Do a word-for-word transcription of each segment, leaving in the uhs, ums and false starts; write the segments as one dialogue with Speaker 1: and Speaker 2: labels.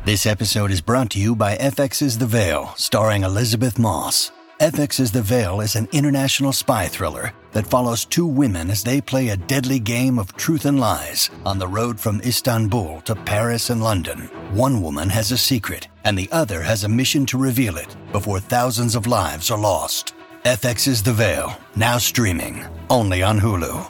Speaker 1: This episode is brought to you by F X's The Veil, starring Elizabeth Moss. F X's The Veil is an international spy thriller that follows two women as they play a deadly game of truth and lies on the road from Istanbul to Paris and London. One woman has a secret, and the other has a mission to reveal it before thousands of lives are lost. F X's The Veil, now streaming, only on Hulu.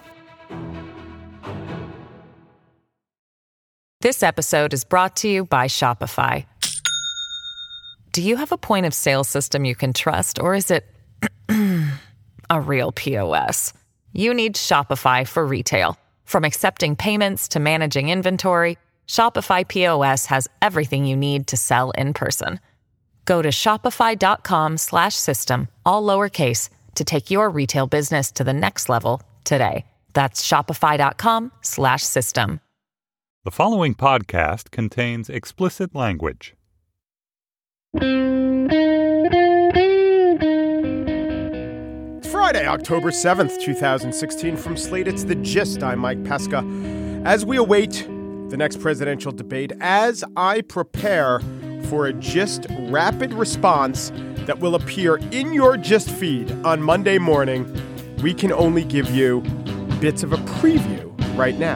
Speaker 2: This episode is brought to you by Shopify. Do you have a point of sale system you can trust, or is it a real P O S? You need Shopify for retail. From accepting payments to managing inventory, Shopify P O S has everything you need to sell in person. Go to shopify.com slash system, all lowercase, to take your retail business to the next level today. That's shopify.com slash system.
Speaker 3: The following podcast contains explicit language.
Speaker 4: It's Friday, October seventh, twenty sixteen. From Slate, it's The Gist. I'm Mike Pesca. As we await the next presidential debate, as I prepare for a Gist rapid response that will appear in your Gist feed on Monday morning, we can only give you bits of a preview right now.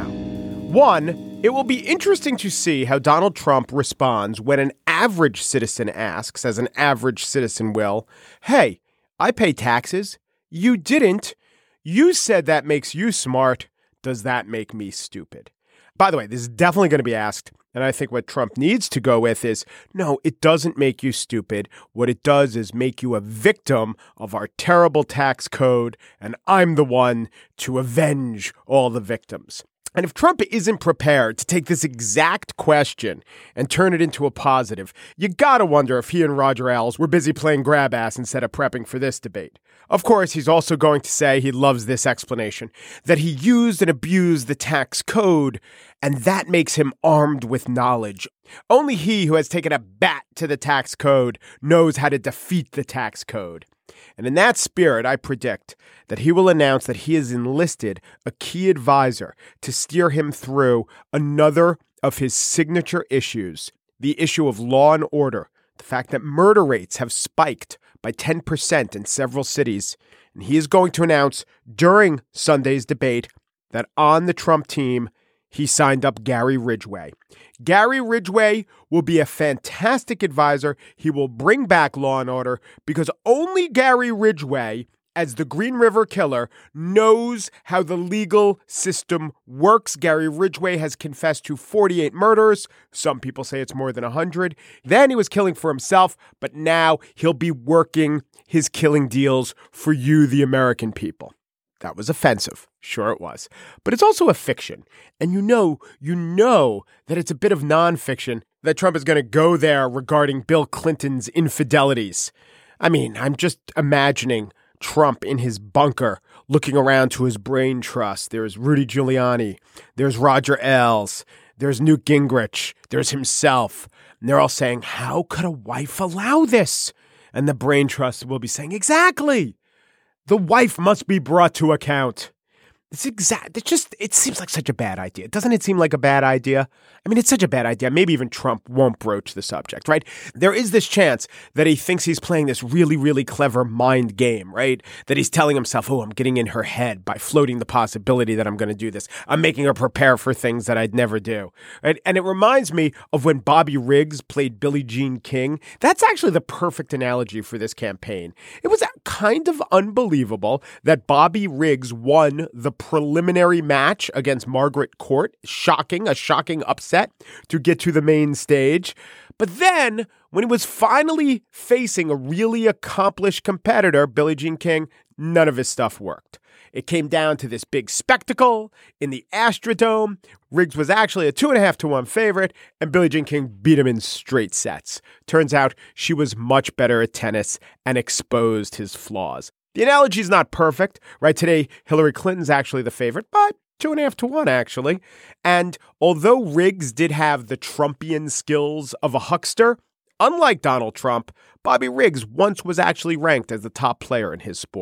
Speaker 4: One, it will be interesting to see how Donald Trump responds when an average citizen asks, as an average citizen will, hey, I pay taxes. You didn't. You said that makes you smart. Does that make me stupid? By the way, this is definitely going to be asked. And I think what Trump needs to go with is, no, it doesn't make you stupid. What it does is make you a victim of our terrible tax code. And I'm the one to avenge all the victims. And if Trump isn't prepared to take this exact question and turn it into a positive, you gotta wonder if he and Roger Ailes were busy playing grab ass instead of prepping for this debate. Of course, he's also going to say he loves this explanation, that he used and abused the tax code, and that makes him armed with knowledge. Only he who has taken a bat to the tax code knows how to defeat the tax code. And in that spirit, I predict that he will announce that he has enlisted a key advisor to steer him through another of his signature issues, the issue of law and order, the fact that murder rates have spiked by ten percent in several cities. And he is going to announce during Sunday's debate that on the Trump team, he signed up Gary Ridgway. Gary Ridgway will be a fantastic advisor. He will bring back law and order because only Gary Ridgway, as the Green River Killer, knows how the legal system works. Gary Ridgway has confessed to forty-eight murders. Some people say it's more than one hundred. Then he was killing for himself, but now he'll be working his killing deals for you, the American people. That was offensive. Sure it was. But it's also a fiction. And you know, you know that it's a bit of nonfiction that Trump is going to go there regarding Bill Clinton's infidelities. I mean, I'm just imagining Trump in his bunker looking around to his brain trust. There's Rudy Giuliani. There's Roger Ailes. There's Newt Gingrich. There's himself. And they're all saying, how could a wife allow this? And the brain trust will be saying, exactly. The wife must be brought to account. It's exact. It's just, it seems like such a bad idea. Doesn't it seem like a bad idea? I mean, it's such a bad idea. Maybe even Trump won't broach the subject, right? There is this chance that he thinks he's playing this really, really clever mind game, right? That he's telling himself, oh, I'm getting in her head by floating the possibility that I'm going to do this. I'm making her prepare for things that I'd never do, right? And it reminds me of when Bobby Riggs played Billie Jean King. That's actually the perfect analogy for this campaign. It was kind of unbelievable that Bobby Riggs won the preliminary match against Margaret Court. Shocking, a shocking upset to get to the main stage. But then, when he was finally facing a really accomplished competitor, Billie Jean King, none of his stuff worked. It came down to this big spectacle in the Astrodome. Riggs was actually a two and a half to one favorite, and Billie Jean King beat him in straight sets. Turns out she was much better at tennis and exposed his flaws. The analogy is not perfect, right? Today, Hillary Clinton's actually the favorite, but two and a half to one, actually. And although Riggs did have the Trumpian skills of a huckster, unlike Donald Trump, Bobby Riggs once was actually ranked as the top player in his sport.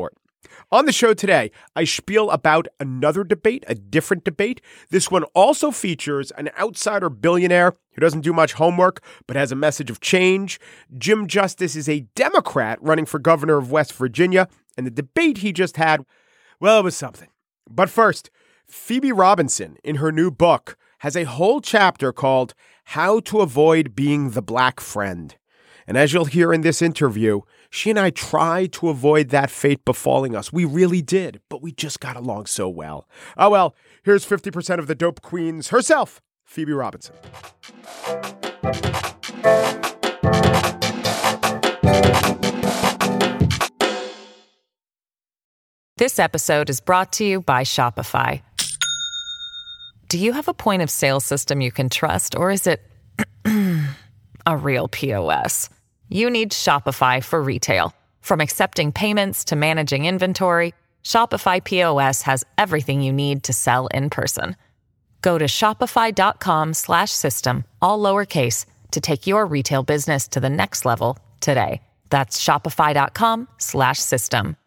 Speaker 4: On the show today, I spiel about another debate, a different debate. This one also features an outsider billionaire who doesn't do much homework but has a message of change. Jim Justice is a Democrat running for governor of West Virginia, and the debate he just had, well, it was something. But first, Phoebe Robinson, in her new book, has a whole chapter called How to Avoid Being the Black Friend. And as you'll hear in this interview, she and I tried to avoid that fate befalling us. We really did, but we just got along so well. Oh well, here's fifty percent of the dope queens herself, Phoebe Robinson.
Speaker 2: This episode is brought to you by Shopify. Do you have a point of sale system you can trust, or is it a real P O S? You need Shopify for retail. From accepting payments to managing inventory, Shopify P O S has everything you need to sell in person. Go to shopify.com slash system, all lowercase, to take your retail business to the next level today. That's shopify.com slash system.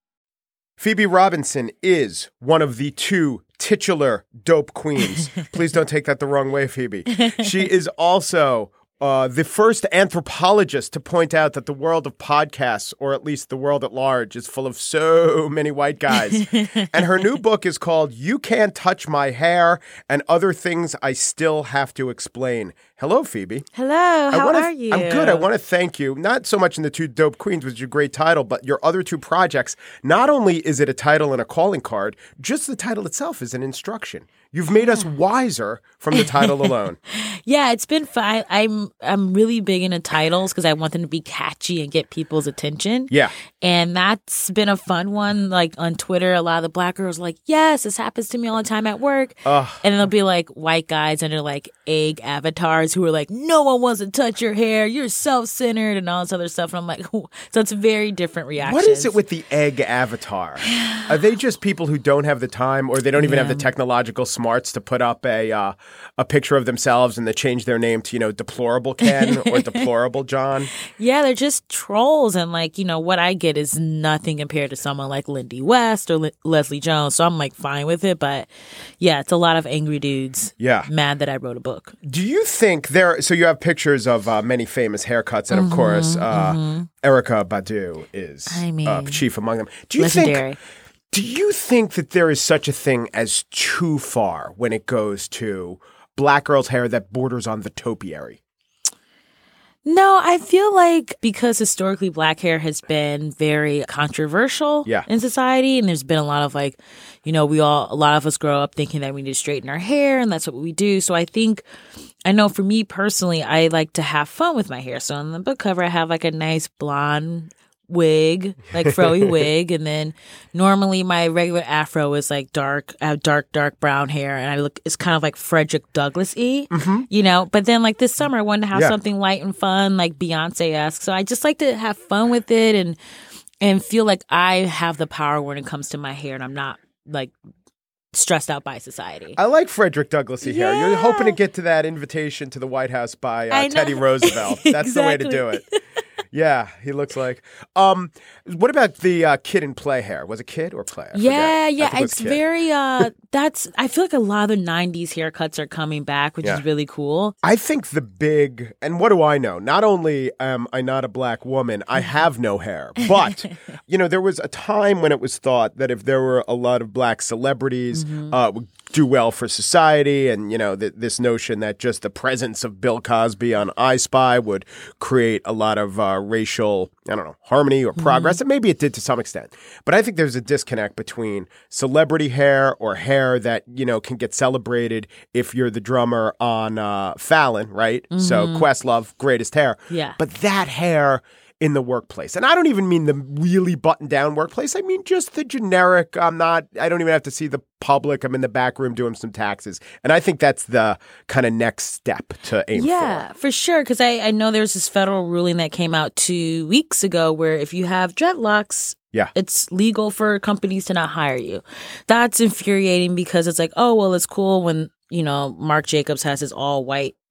Speaker 4: Phoebe Robinson is one of the two titular dope queens. Please don't take that the wrong way, Phoebe. She is also uh, the first anthropologist to point out that the world of podcasts, or at least the world at large, is full of so many white guys. And her new book is called You Can't Touch My Hair and Other Things I Still Have to Explain. Hello, Phoebe.
Speaker 5: Hello, how
Speaker 4: wanna,
Speaker 5: are you?
Speaker 4: I'm good. I want to thank you, not so much in the two Dope Queens, which is your great title, but your other two projects. Not only is it a title and a calling card, just the title itself is an instruction. You've made us wiser from the title alone.
Speaker 5: Yeah, it's been fun. I'm I'm really big into titles because I want them to be catchy and get people's attention.
Speaker 4: Yeah.
Speaker 5: And that's been a fun one. Like on Twitter, a lot of the black girls are like, yes, this happens to me all the time at work. Ugh. And then there'll be like white guys under like egg avatars who are like, no one wants to touch your hair. You're self-centered and all this other stuff. And I'm like, oh. So it's very different reactions.
Speaker 4: What is it with the egg avatar? Are they just people who don't have the time, or they don't even yeah. have the technological smarts to put up a uh, a picture of themselves and they change their name to, you know, Deplorable Ken or Deplorable John?
Speaker 5: Yeah, they're just trolls. And like, you know, what I get is nothing compared to someone like Lindy West or Le- Leslie Jones. So I'm like fine with it. But yeah, it's a lot of angry dudes
Speaker 4: yeah.
Speaker 5: mad that I wrote a book.
Speaker 4: Do you think there, so you have pictures of uh, many famous haircuts, and of mm-hmm, course, uh, mm-hmm. Erykah Badu is
Speaker 5: I mean,
Speaker 4: uh, chief among them. Do you
Speaker 5: legendary.
Speaker 4: think? Do you think that there is such a thing as too far when it goes to black girls' hair that borders on the topiary?
Speaker 5: No, I feel like because historically black hair has been very controversial
Speaker 4: yeah.
Speaker 5: in society, and there's been a lot of like, you know, we all, a lot of us grow up thinking that we need to straighten our hair and that's what we do. So I think, I know for me personally, I like to have fun with my hair. So on the book cover, I have like a nice blonde wig, like froey wig, and then normally my regular afro is like dark, I have dark, dark brown hair, and I look, it's kind of like Frederick Douglass-y, mm-hmm. you know. But then like this summer, I wanted to have yeah. something light and fun, like Beyonce-esque. So I just like to have fun with it and and feel like I have the power when it comes to my hair, and I'm not like stressed out by society.
Speaker 4: I like Frederick Douglass-y
Speaker 5: yeah.
Speaker 4: hair. You're hoping to get to that invitation to the White House by uh, Teddy Roosevelt. That's
Speaker 5: exactly.
Speaker 4: the way to do it. Yeah, he looks like. Um, what about the uh, Kid and Play hair? Was it Kid or Play? I
Speaker 5: yeah,
Speaker 4: forget.
Speaker 5: yeah, it it's very. Uh, that's. I feel like a lot of the nineties haircuts are coming back, which yeah. is really cool.
Speaker 4: I think the big, and what do I know? Not only am I not a black woman, I have no hair. But you know, there was a time when it was thought that if there were a lot of black celebrities, mm-hmm. uh, would do well for society, and you know, th- this notion that just the presence of Bill Cosby on I Spy would create a lot of uh, racial, I don't know, harmony or progress. Mm-hmm. And maybe it did to some extent. But I think there's a disconnect between celebrity hair or hair that, you know, can get celebrated if you're the drummer on uh, Fallon, right? Mm-hmm. So Questlove, greatest hair.
Speaker 5: Yeah.
Speaker 4: But that hair in the workplace. And I don't even mean the really buttoned down workplace. I mean just the generic, I'm not, I don't even have to see the public. I'm in the back room doing some taxes. And I think that's the kind of next step to aim
Speaker 5: yeah,
Speaker 4: for.
Speaker 5: Yeah, for sure. Because I, I know there's this federal ruling that came out two weeks ago where if you have dreadlocks,
Speaker 4: yeah.
Speaker 5: it's legal for companies to not hire you. That's infuriating because it's like, oh, well, it's cool when, you know, Marc Jacobs has his all white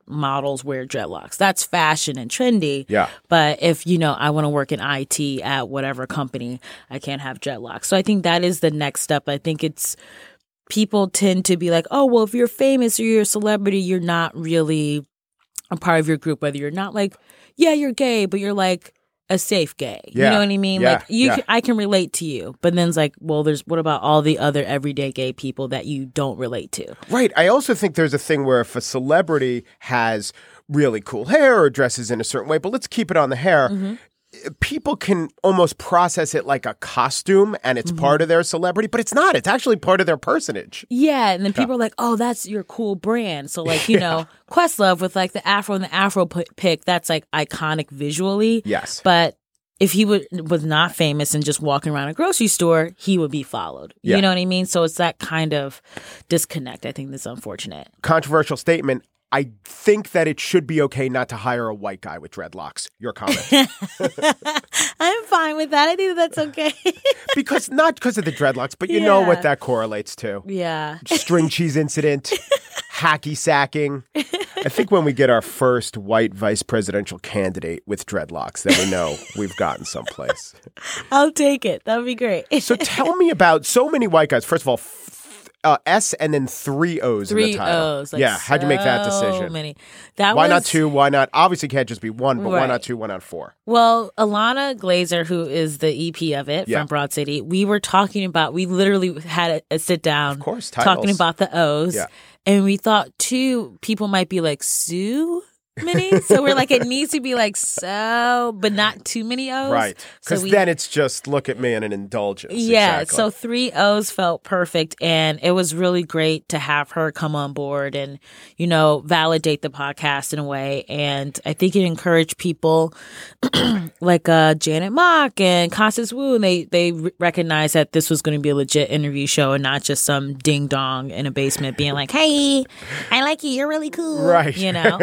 Speaker 5: models wear dreadlocks. That's fashion and trendy.
Speaker 4: Yeah.
Speaker 5: But if, you know, I want to work in I T at whatever company, I can't have dreadlocks. So I think that is the next step. I think it's people tend to be like, oh, well, if you're famous or you're a celebrity, you're not really a part of your group, whether you're not like, yeah, you're gay, but you're like a safe gay.
Speaker 4: Yeah.
Speaker 5: You know what I mean?
Speaker 4: Yeah.
Speaker 5: Like you,
Speaker 4: Yeah.
Speaker 5: can, I can relate to you. But then it's like, well, there's what about all the other everyday gay people that you don't relate to?
Speaker 4: Right. I also think there's a thing where if a celebrity has really cool hair or dresses in a certain way, but let's keep it on the hair.
Speaker 5: Mm-hmm.
Speaker 4: People can almost process it like a costume and it's mm-hmm. part of their celebrity, but it's not. It's actually part of their personage.
Speaker 5: Yeah. And then people yeah. are like, oh, that's your cool brand. So like, you yeah. know, Questlove with like the afro and the afro p- pick, that's like iconic visually.
Speaker 4: Yes.
Speaker 5: But if he would, was not famous and just walking around a grocery store, he would be followed.
Speaker 4: Yeah.
Speaker 5: You know what I mean? So it's that kind of disconnect. I think that's unfortunate.
Speaker 4: Controversial statement. I think that it should be okay not to hire a white guy with dreadlocks. Your comment.
Speaker 5: I'm fine with that. I think that's okay.
Speaker 4: Because not because of the dreadlocks, but you
Speaker 5: yeah.
Speaker 4: know what that correlates to.
Speaker 5: Yeah.
Speaker 4: String cheese incident, hacky sacking. I think when we get our first white vice presidential candidate with dreadlocks, then we know we've gotten someplace.
Speaker 5: I'll take it. That would be great.
Speaker 4: So tell me about so many white guys. First of all, f- Uh, S and then three O's
Speaker 5: three
Speaker 4: in the title.
Speaker 5: O's. Like
Speaker 4: yeah, how'd you make that decision?
Speaker 5: So many. That
Speaker 4: why
Speaker 5: was,
Speaker 4: not two? Why not? Obviously, it can't just be one, but
Speaker 5: right.
Speaker 4: why not two? Why not four?
Speaker 5: Well, Alana Glazer, who is the E P of it
Speaker 4: yeah.
Speaker 5: from Broad City, we were talking about. We literally had a, a sit down,
Speaker 4: of course,
Speaker 5: talking about the O's,
Speaker 4: yeah.
Speaker 5: and we thought two people might be like Sue. Many, so we're like it needs to be like so, but not too many O's,
Speaker 4: right? Because
Speaker 5: so
Speaker 4: then it's just look at me and an indulgence.
Speaker 5: Yeah,
Speaker 4: exactly.
Speaker 5: so three O's felt perfect, and it was really great to have her come on board and you know validate the podcast in a way. And I think it encouraged people like uh, Janet Mock and Constance Wu, and they they recognized that this was going to be a legit interview show and not just some ding dong in a basement being like, "Hey, I like you, you're really cool,"
Speaker 4: right?
Speaker 5: You know.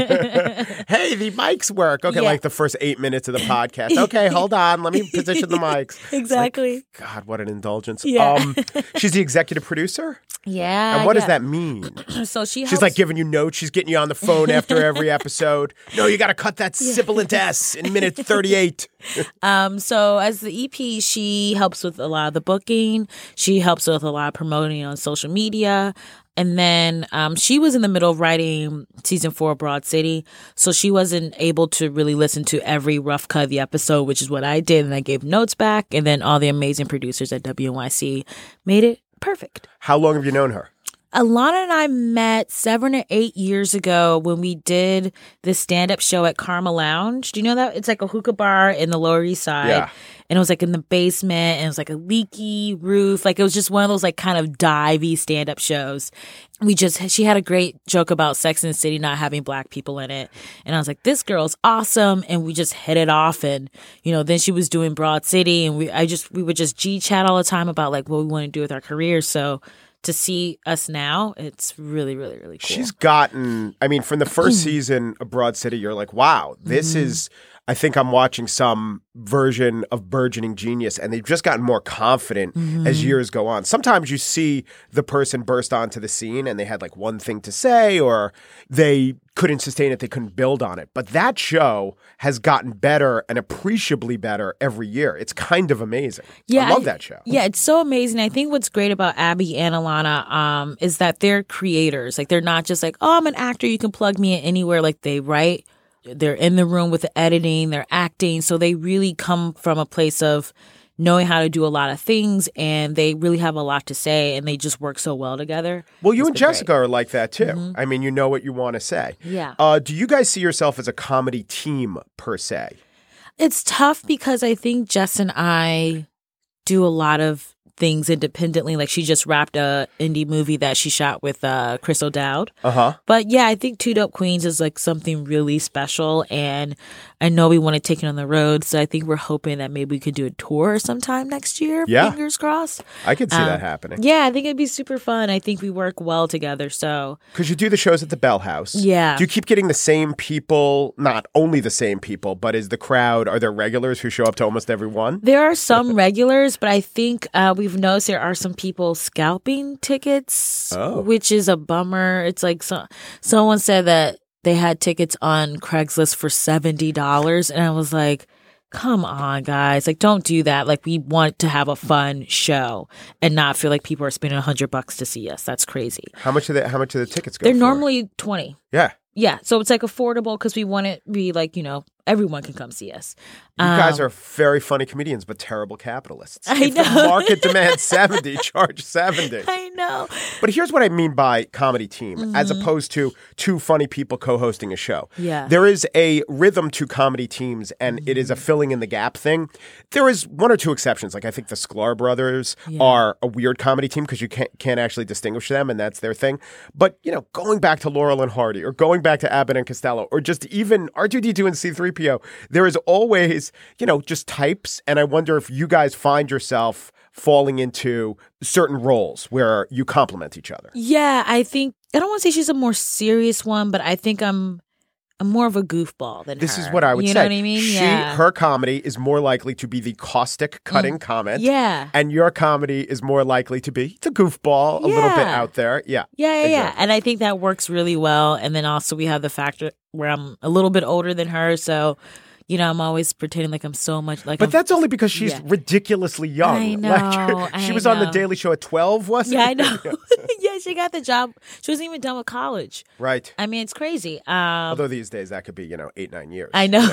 Speaker 4: Hey, the mics work. Okay,
Speaker 5: yeah.
Speaker 4: like the first eight minutes of the podcast. Okay, hold on. Let me position the mics.
Speaker 5: Exactly.
Speaker 4: Like, God, what an indulgence.
Speaker 5: Yeah.
Speaker 4: Um, she's the executive producer?
Speaker 5: Yeah.
Speaker 4: And what
Speaker 5: yeah.
Speaker 4: does that mean?
Speaker 5: So she helps-
Speaker 4: She's like giving you notes. She's getting you on the phone after every episode. No, you got to cut that sibilant S in minute thirty-eight.
Speaker 5: um, so as the E P, she helps with a lot of the booking. She helps with a lot of promoting on social media. And then um, she was in the middle of writing season four of Broad City. So she wasn't able to really listen to every rough cut of the episode, which is what I did. And I gave notes back. And then all the amazing producers at W N Y C made it perfect.
Speaker 4: How long have you known her?
Speaker 5: Alana and I met seven or eight years ago when we did this stand-up show at Karma Lounge. Do you know that? It's like a hookah bar in the Lower East Side.
Speaker 4: Yeah.
Speaker 5: And it was like in the basement and it was like a leaky roof. Like it was just one of those like kind of divey stand-up shows. We just, she had a great joke about Sex and the City not having black people in it. And I was like, this girl's awesome. And we just hit it off. And, you know, then she was doing Broad City and we, I just, we would just G chat all the time about like what we want to do with our careers. So to see us now, it's really, really, really cool.
Speaker 4: She's gotten, I mean, from the first season of Broad City, you're like, wow, this mm-hmm. is, I think I'm watching some version of burgeoning genius, and they've just gotten more confident mm-hmm. as years go on. Sometimes you see the person burst onto the scene and they had like one thing to say or they couldn't sustain it, they couldn't build on it. But that show has gotten better and appreciably better every year. It's kind of amazing.
Speaker 5: Yeah,
Speaker 4: I love
Speaker 5: I,
Speaker 4: that show.
Speaker 5: Yeah, it's so amazing. I think what's great about Abby and Alana um, is that they're creators. Like they're not just like, oh, I'm an actor, you can plug me in anywhere. Like they write. They're in the room with the editing, they're acting. So they really come from a place of knowing how to do a lot of things, and they really have a lot to say, and they just work so well together.
Speaker 4: Well, you
Speaker 5: it's
Speaker 4: and Jessica
Speaker 5: great.
Speaker 4: are like that too.
Speaker 5: Mm-hmm.
Speaker 4: I mean, you know what you want to say.
Speaker 5: Yeah.
Speaker 4: Uh, do you guys see yourself as a comedy team per se?
Speaker 5: It's tough because I think Jess and I do a lot of things independently. Like she just wrapped a indie movie that she shot with uh, Chris O'Dowd.
Speaker 4: Uh-huh.
Speaker 5: But yeah, I think Two Dope Queens is like something really special. And I know we want to take it on the road. So I think we're hoping that maybe we could do a tour sometime next year.
Speaker 4: Yeah.
Speaker 5: Fingers crossed.
Speaker 4: I could see
Speaker 5: um,
Speaker 4: that happening.
Speaker 5: Yeah, I think it'd be super fun. I think we work well together. So
Speaker 4: because you do the shows at the Bell House.
Speaker 5: Yeah.
Speaker 4: Do you keep getting the same people, not only the same people, but is the crowd, are there regulars who show up to almost every one?
Speaker 5: There are some regulars, but I think uh, we've noticed there are some people scalping tickets,
Speaker 4: oh.
Speaker 5: which is a bummer. It's like so, someone said that they had tickets on Craigslist for seventy dollars. And I was like, come on, guys. Like, don't do that. Like, we want to have a fun show and not feel like people are spending a hundred bucks to see us. That's crazy.
Speaker 4: How much of the how much of the tickets go
Speaker 5: They're
Speaker 4: for?
Speaker 5: normally twenty.
Speaker 4: Yeah.
Speaker 5: Yeah. So it's like affordable because we want it to be like, you know, everyone can come see us.
Speaker 4: You guys
Speaker 5: Um,
Speaker 4: are very funny comedians, but terrible capitalists.
Speaker 5: I
Speaker 4: if
Speaker 5: know.
Speaker 4: the market demands seventy, charge seventy.
Speaker 5: I know.
Speaker 4: But here's what I mean by comedy team, as opposed to two funny people co-hosting a show.
Speaker 5: Yeah.
Speaker 4: There is a rhythm to comedy teams, and it is a filling in the gap thing. There is one or two exceptions. Like I think the Sklar brothers
Speaker 5: Yeah.
Speaker 4: are a weird comedy team because you can't, can't actually distinguish them, and that's their thing. But, you know, going back to Laurel and Hardy or going back to Abbott and Costello or just even R two D two and C three P O, there is always, you know, just types. And I wonder if you guys find yourself falling into certain roles where you complement each other.
Speaker 5: Yeah, I think I don't want to say she's a more serious one, but I think I'm I'm more of a goofball than
Speaker 4: This
Speaker 5: her.
Speaker 4: is what I would
Speaker 5: you
Speaker 4: say.
Speaker 5: know what I mean?
Speaker 4: She,
Speaker 5: yeah.
Speaker 4: her comedy is more likely to be the caustic, cutting comment.
Speaker 5: Yeah.
Speaker 4: And your comedy is more likely to be the goofball, a little bit
Speaker 5: Yeah.
Speaker 4: out there. Yeah.
Speaker 5: Yeah, yeah, yeah.
Speaker 4: Exactly.
Speaker 5: And I think that works really well. And then also we have the factor where I'm a little bit older than her, so you know, I'm always pretending like I'm so much like.
Speaker 4: But
Speaker 5: I'm,
Speaker 4: that's only because she's
Speaker 5: yeah.
Speaker 4: ridiculously young.
Speaker 5: I know,
Speaker 4: Like, she
Speaker 5: I
Speaker 4: was on the
Speaker 5: know.
Speaker 4: Daily Show at twelve, wasn't
Speaker 5: Yeah, I
Speaker 4: it?
Speaker 5: know. Yeah, she got the job. She wasn't even done with college.
Speaker 4: Right.
Speaker 5: I mean, it's crazy. Um,
Speaker 4: Although these days that could be, you know, eight, nine years.
Speaker 5: I know.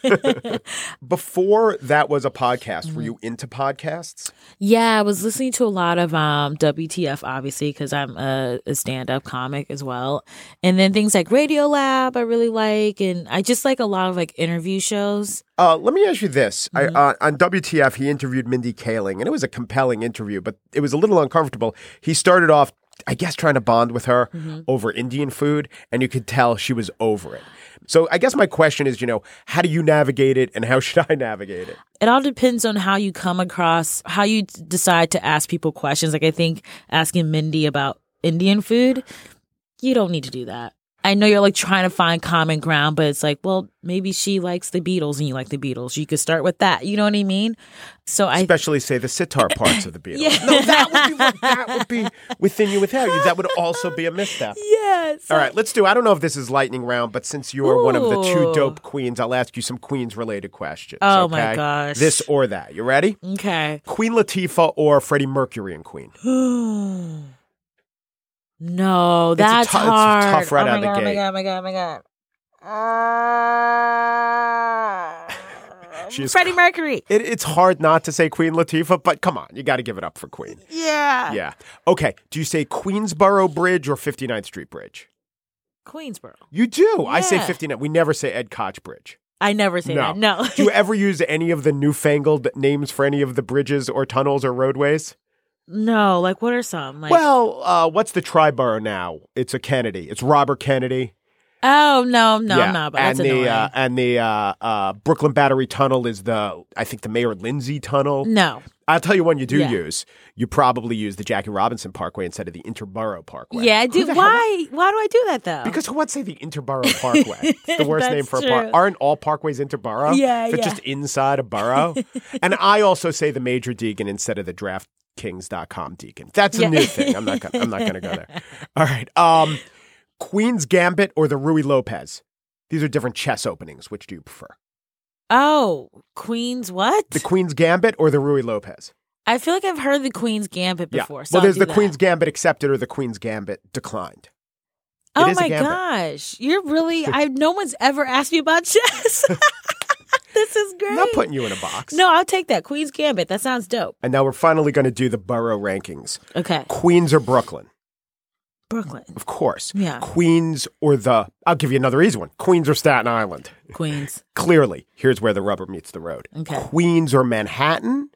Speaker 4: Before that was a podcast,
Speaker 5: Mm-hmm.
Speaker 4: were you into podcasts?
Speaker 5: Yeah, I was listening to a lot of um, W T F, obviously, because I'm a, a stand-up comic as well. And then things like Radiolab I really like. And I just like a lot of like interview shows.
Speaker 4: Uh, let me ask you this.
Speaker 5: Mm-hmm.
Speaker 4: I, uh, on W T F, he interviewed Mindy Kaling, and it was a compelling interview, but it was a little uncomfortable. He started off, I guess, trying to bond with her
Speaker 5: Mm-hmm.
Speaker 4: over Indian food, and you could tell she was over it. So I guess my question is, you know, how do you navigate it, and how should I navigate it?
Speaker 5: It all depends on how you come across, how you d- decide to ask people questions. Like I think asking Mindy about Indian food, you don't need to do that. I know you're like trying to find common ground, but it's like, well, maybe she likes the Beatles and you like the Beatles. You could start with that. You know what I mean? So I
Speaker 4: Especially, say, the sitar parts of the Beatles.
Speaker 5: Yeah.
Speaker 4: No, that would be that would be within you, without you. That would also be a misstep.
Speaker 5: yeah. So,
Speaker 4: All right, let's do. I don't know if this is lightning round, but since you are one of the two
Speaker 5: Ooh.
Speaker 4: dope queens, I'll ask you some queens related questions.
Speaker 5: Oh, my
Speaker 4: okay?
Speaker 5: gosh.
Speaker 4: This or that. You ready?
Speaker 5: Okay.
Speaker 4: Queen Latifah or Freddie Mercury and Queen?
Speaker 5: No,
Speaker 4: It's a
Speaker 5: that's
Speaker 4: tou- it's
Speaker 5: hard.
Speaker 4: tough right
Speaker 5: oh my
Speaker 4: out of the
Speaker 5: god,
Speaker 4: gate.
Speaker 5: Oh my god! Oh my god! Oh my god!
Speaker 4: She's
Speaker 5: Freddie Mercury.
Speaker 4: It, it's hard not to say Queen Latifah, but come on, you got to give it up for Queen.
Speaker 5: Yeah.
Speaker 4: Yeah. Okay. Do you say Queensboro Bridge or fifty-ninth Street Bridge?
Speaker 5: Queensboro.
Speaker 4: You do. I say
Speaker 5: Yeah.
Speaker 4: fifty-nine. We never say Ed Koch Bridge.
Speaker 5: I never say that. No.
Speaker 4: Do you ever use any of the newfangled names for any of the bridges or tunnels or roadways?
Speaker 5: No. Like, what are some? Like,
Speaker 4: Well, uh, what's the tri-borough now? It's a Kennedy. It's Robert Kennedy.
Speaker 5: oh no, no,
Speaker 4: yeah.
Speaker 5: no. But that's
Speaker 4: and the
Speaker 5: annoying.
Speaker 4: uh, and the uh, uh, Brooklyn Battery Tunnel is the I think the Mayor Lindsay Tunnel.
Speaker 5: no.
Speaker 4: I'll tell you one you do
Speaker 5: Yeah.
Speaker 4: use. You probably use the Jackie Robinson Parkway instead of the Interborough Parkway.
Speaker 5: Yeah, I
Speaker 4: Who
Speaker 5: do.
Speaker 4: the hell-
Speaker 5: Why? Why do I do that though?
Speaker 4: Because who would say the Interborough Parkway? It's the worst
Speaker 5: That's
Speaker 4: name for a park.
Speaker 5: true.
Speaker 4: Aren't all parkways interborough?
Speaker 5: Yeah,
Speaker 4: If it's
Speaker 5: yeah.
Speaker 4: just inside a borough. And I also say the Major Deegan instead of the DraftKings dot com Deacon. That's a
Speaker 5: Yeah.
Speaker 4: new thing. I'm not. Gonna, I'm not going to go there. All right. Um, Queen's Gambit or the Rui Lopez? These are different chess openings. Which do you prefer?
Speaker 5: oh, Queen's what?
Speaker 4: The Queen's Gambit or the Rui Lopez?
Speaker 5: I feel like I've heard the Queen's Gambit
Speaker 4: Yeah.
Speaker 5: before. So
Speaker 4: well,
Speaker 5: I'll
Speaker 4: there's
Speaker 5: do
Speaker 4: the
Speaker 5: that.
Speaker 4: Queen's Gambit accepted or the Queen's Gambit declined. It
Speaker 5: Oh
Speaker 4: is a
Speaker 5: my
Speaker 4: gambit.
Speaker 5: gosh, you're really. I no one's ever asked me about chess. This is great.
Speaker 4: I'm not putting you in a box.
Speaker 5: No, I'll take that. Queen's Gambit. That sounds dope.
Speaker 4: And now we're finally going to do the borough rankings.
Speaker 5: Okay.
Speaker 4: Queens or Brooklyn?
Speaker 5: Brooklyn.
Speaker 4: Of course.
Speaker 5: Yeah.
Speaker 4: Queens or the, I'll give you another easy one. Queens or Staten Island?
Speaker 5: Queens.
Speaker 4: Clearly, here's where the rubber meets the road.
Speaker 5: Okay.
Speaker 4: Queens or Manhattan?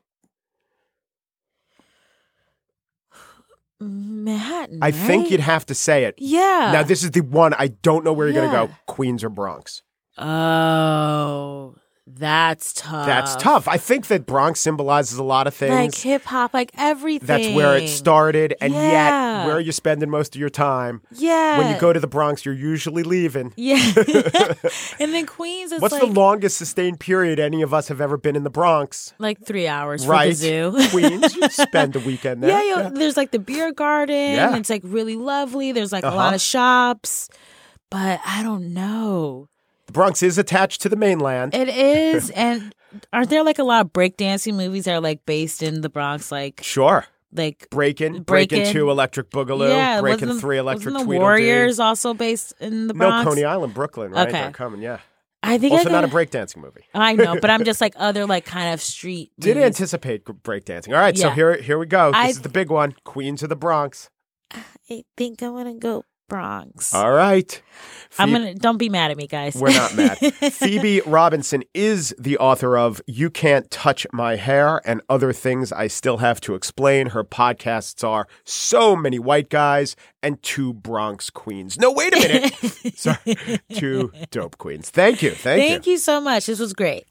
Speaker 5: Manhattan.
Speaker 4: I think
Speaker 5: right?
Speaker 4: you'd have to say it.
Speaker 5: Yeah.
Speaker 4: Now, this is the one I don't know where you're going
Speaker 5: Yeah.
Speaker 4: to go. Queens or Bronx?
Speaker 5: Oh, that's tough.
Speaker 4: That's tough. I think that Bronx symbolizes a lot of things.
Speaker 5: Like hip hop, like everything.
Speaker 4: That's where it started. And
Speaker 5: Yeah.
Speaker 4: yet, where are you spending most of your time?
Speaker 5: Yeah.
Speaker 4: When you go to the Bronx, you're usually leaving.
Speaker 5: Yeah. And then Queens is
Speaker 4: What's
Speaker 5: like,
Speaker 4: the longest sustained period any of us have ever been in the Bronx?
Speaker 5: like three hours
Speaker 4: Right.
Speaker 5: for the zoo.
Speaker 4: Queens, you spend a weekend there.
Speaker 5: Yeah, yo, there's like the beer garden.
Speaker 4: Yeah.
Speaker 5: It's like really lovely. There's like a
Speaker 4: Uh-huh.
Speaker 5: lot of shops. but I don't know.
Speaker 4: The Bronx is attached to the mainland.
Speaker 5: It is. And aren't there like a lot of breakdancing movies that are like based in the Bronx? Like
Speaker 4: Sure.
Speaker 5: Like
Speaker 4: Breakin', Breakin' two, Electric Boogaloo,
Speaker 5: yeah,
Speaker 4: Breakin' three, Electric
Speaker 5: wasn't the
Speaker 4: Tweedledee.
Speaker 5: Warriors also based in the Bronx?
Speaker 4: No, Coney Island, Brooklyn, right?
Speaker 5: Okay.
Speaker 4: They're coming, yeah.
Speaker 5: I think
Speaker 4: also
Speaker 5: I
Speaker 4: not a
Speaker 5: gotta-
Speaker 4: breakdancing movie.
Speaker 5: I know, but I'm just like other like kind of street
Speaker 4: Did
Speaker 5: movies.
Speaker 4: anticipate breakdancing. All right, so
Speaker 5: Yeah.
Speaker 4: here, here we go. This
Speaker 5: I-
Speaker 4: is the big one. Queens of the Bronx.
Speaker 5: I think I'm gonna go Bronx.
Speaker 4: All right.
Speaker 5: I'm
Speaker 4: Phoebe-
Speaker 5: gonna don't be mad at me, guys.
Speaker 4: We're not mad. Phoebe Robinson is the author of You Can't Touch My Hair and Other Things I Still Have to Explain. Her podcasts are So Many White Guys and Two Bronx Queens. No, wait a minute. Sorry. Two Dope Queens. Thank you. Thank,
Speaker 5: Thank you so much. This was great.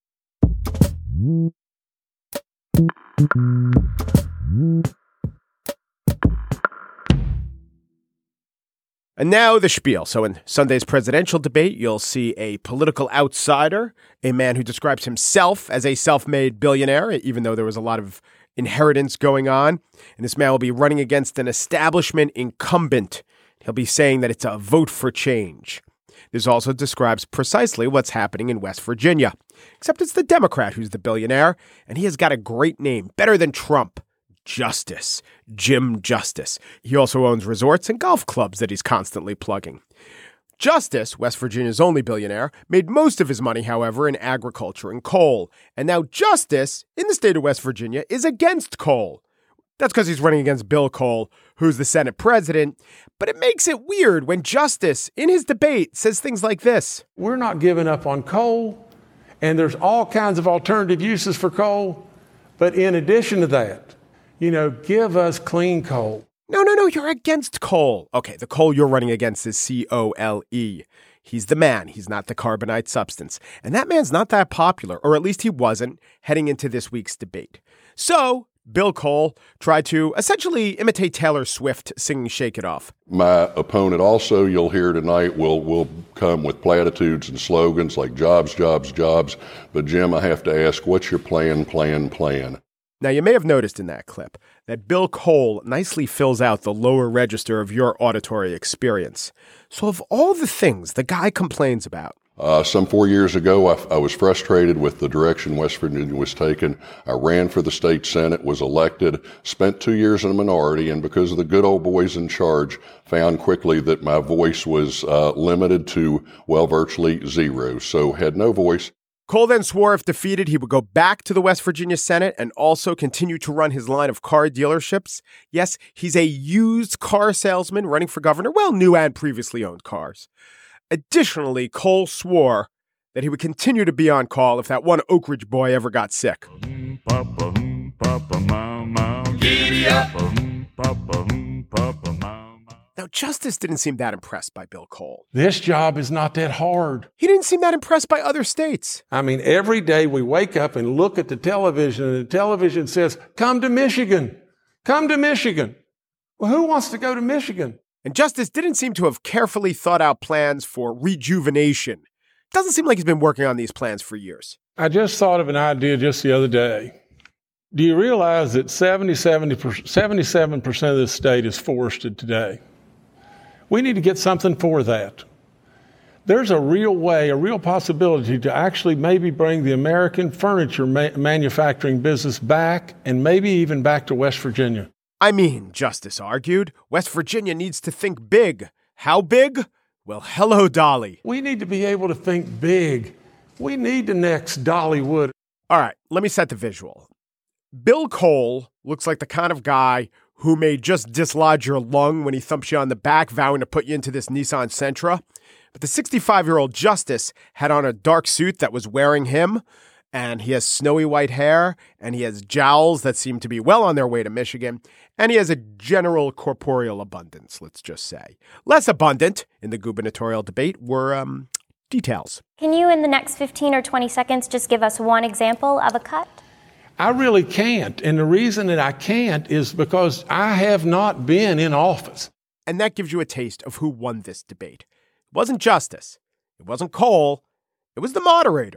Speaker 4: And now the spiel. So in Sunday's presidential debate, you'll see a political outsider, a man who describes himself as a self-made billionaire, even though there was a lot of inheritance going on. And this man will be running against an establishment incumbent. He'll be saying that it's a vote for change. This also describes precisely what's happening in West Virginia. Except it's the Democrat who's the billionaire, and he has got a great name, better than Trump. Justice. Jim Justice. He also owns resorts and golf clubs that he's constantly plugging. Justice, West Virginia's only billionaire, made most of his money, however, in agriculture and coal. And now Justice, in the state of West Virginia, is against coal. That's because he's running against Bill Cole, who's the Senate president. But it makes it weird when Justice, in his debate, says things like this.
Speaker 6: We're not giving up on coal, and there's all kinds of alternative uses for coal. But in addition to that, you know, give us clean coal.
Speaker 4: No, no, no, you're against coal. Okay, the coal you're running against is C O L E. He's the man. He's not the carbonite substance. And that man's not that popular, or at least he wasn't, heading into this week's debate. So Bill Cole tried to essentially imitate Taylor Swift singing Shake It Off.
Speaker 7: My opponent also, you'll hear tonight, will will come with platitudes and slogans like jobs, jobs, jobs. But Jim, I have to ask, what's your plan, plan, plan?
Speaker 4: Now, you may have noticed in that clip that Bill Cole nicely fills out the lower register of your auditory experience. So of all the things the guy complains about,
Speaker 7: Uh, some four years ago, I, I was frustrated with the direction West Virginia was taken. I ran for the state Senate, was elected, spent two years in a minority, and because of the good old boys in charge, found quickly that my voice was uh, limited to, well, virtually zero. So had no voice.
Speaker 4: Cole then swore if defeated, he would go back to the West Virginia Senate and also continue to run his line of car dealerships. Yes, he's a used car salesman running for governor, well, new and previously owned cars. Additionally, Cole swore that he would continue to be on call if that one Oak Ridge boy ever got sick. Now, Justice didn't seem that impressed by Bill Cole.
Speaker 6: This job is not that hard.
Speaker 4: He didn't seem that impressed by other states.
Speaker 6: I mean, every day we wake up and look at the television, and the television says, come to Michigan. Come to Michigan. Well, who wants to go to Michigan?
Speaker 4: And Justice didn't seem to have carefully thought out plans for rejuvenation. Doesn't seem like he's been working on these plans for years.
Speaker 6: I just thought of an idea just the other day. Do you realize that seventy-seven percent of this state is forested today? We need to get something for that. There's a real way, a real possibility to actually maybe bring the American furniture ma- manufacturing business back, and maybe even back to West Virginia.
Speaker 4: I mean, Justice argued, West Virginia needs to think big. How big? Well, hello, Dolly.
Speaker 6: We need to be able to think big. We need the next Dollywood.
Speaker 4: All right, let me set the visual. Bill Cole looks like the kind of guy who may just dislodge your lung when he thumps you on the back, vowing to put you into this Nissan Sentra. But the sixty-five-year-old Justice had on a dark suit that was wearing him, and he has snowy white hair, and he has jowls that seem to be well on their way to Michigan, and he has a general corporeal abundance, let's just say. Less abundant in the gubernatorial debate were um, details.
Speaker 8: Can you, in the next fifteen or twenty seconds, just give us one example of a cut?
Speaker 6: I really can't. And the reason that I can't is because I have not been in office.
Speaker 4: And that gives you a taste of who won this debate. It wasn't Justice. It wasn't Cole. It was the moderator.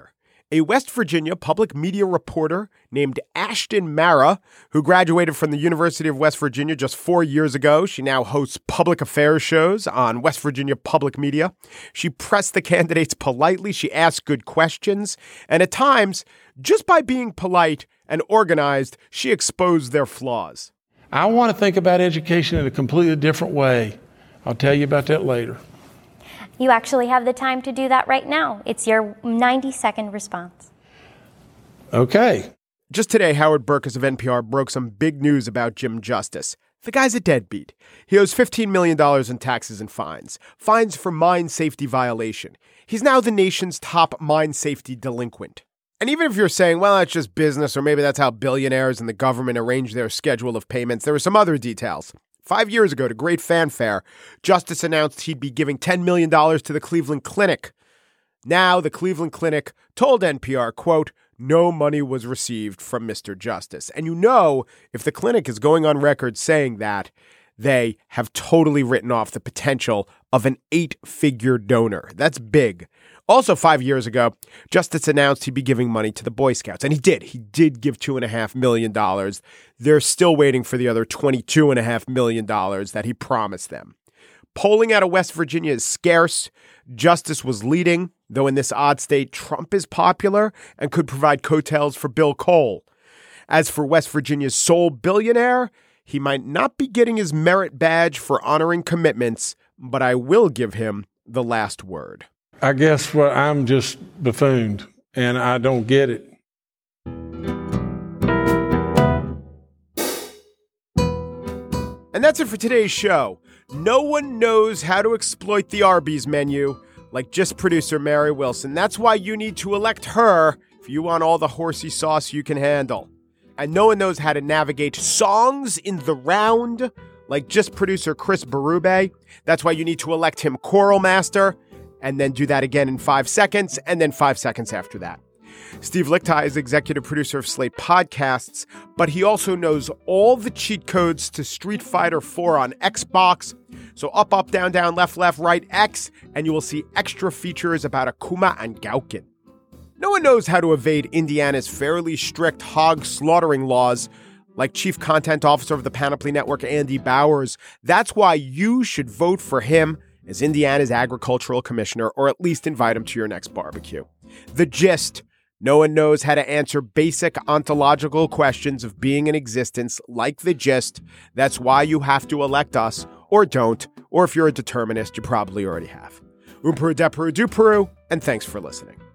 Speaker 4: a West Virginia public media reporter named Ashton Mara, who graduated from the University of West Virginia just four years ago. She now hosts public affairs shows on West Virginia Public Media. She pressed the candidates politely. She asked good questions. And at times, just by being polite and organized, she exposed their flaws.
Speaker 6: I want to think about education in a completely different way. I'll tell you about that later.
Speaker 8: You actually have the time to do that right now. It's your ninety-second response.
Speaker 4: Okay. Just today, Howard Burkus of N P R broke some big news about Jim Justice. The guy's a deadbeat. He owes fifteen million dollars in taxes and fines. Fines for mine safety violation. He's now the nation's top mine safety delinquent. And even if you're saying, well, that's just business, or maybe that's how billionaires and the government arrange their schedule of payments, there are some other details. Five years ago, to great fanfare, Justice announced he'd be giving ten million dollars to the Cleveland Clinic. Now, the Cleveland Clinic told N P R, quote, no money was received from Mister Justice. And you know, if the clinic is going on record saying that, they have totally written off the potential of an eight-figure donor. That's big. Also, five years ago, Justice announced he'd be giving money to the Boy Scouts. And he did. He did give two point five million dollars. They're still waiting for the other twenty-two point five million dollars that he promised them. Polling out of West Virginia is scarce. Justice was leading, though in this odd state, Trump is popular and could provide coattails for Bill Cole. As for West Virginia's sole billionaire, he might not be getting his merit badge for honoring commitments, but I will give him the last word.
Speaker 6: I guess what I'm just buffooned, and I don't get it.
Speaker 4: And that's it for today's show. No one knows how to exploit the Arby's menu like just producer Mary Wilson. That's why you need to elect her if you want all the horsey sauce you can handle. And no one knows how to navigate songs in the round like just producer Chris Berube. That's why you need to elect him Choral Master, and then do that again in five seconds, and then five seconds after that. Steve Lickteig is executive producer of Slate Podcasts, but he also knows all the cheat codes to Street Fighter four on Xbox. So up, up, down, down, left, left, right, X, and you will see extra features about Akuma and Gauken. No one knows how to evade Indiana's fairly strict hog slaughtering laws, like Chief Content Officer of the Panoply Network, Andy Bowers. That's why you should vote for him as Indiana's agricultural commissioner, or at least invite him to your next barbecue. The gist: no one knows how to answer basic ontological questions of being in existence like the gist. That's why you have to elect us, or don't, or if you're a determinist, you probably already have. Umperu, Deperu, Duperu, and thanks for listening.